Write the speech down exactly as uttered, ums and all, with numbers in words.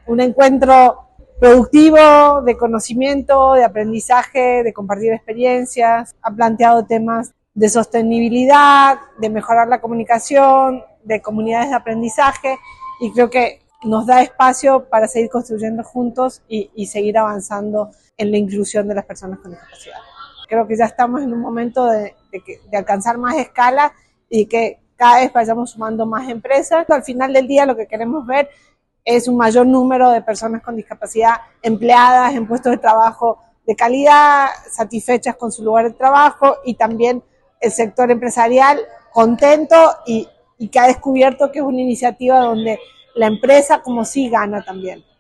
un encuentro productivo, de conocimiento, de aprendizaje, de compartir experiencias. Ha planteado temas de sostenibilidad, de mejorar la comunicación, de comunidades de aprendizaje, y creo que nos da espacio para seguir construyendo juntos y, y seguir avanzando en la inclusión de las personas con discapacidad. Creo que ya estamos en un momento de, de, que, de alcanzar más escala y que cada vez vayamos sumando más empresas. Al final del día lo que queremos ver es un mayor número de personas con discapacidad empleadas en puestos de trabajo de calidad, satisfechas con su lugar de trabajo, y también el sector empresarial contento y, y que ha descubierto que es una iniciativa donde la empresa como sí gana también.